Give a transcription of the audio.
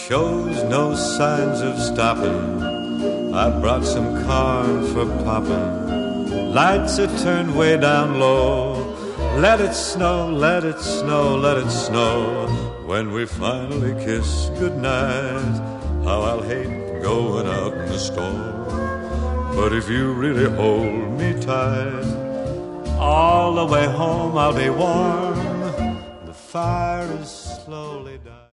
shows no signs of stopping. I brought some corn for popping. Lights are turned way down low. Let it snow, let it snow, let it snow. When we finally kiss goodnight, how I'll hate going out in the storm. But if you really hold me tight, all the way home I'll be warm. The fire is slowly dying.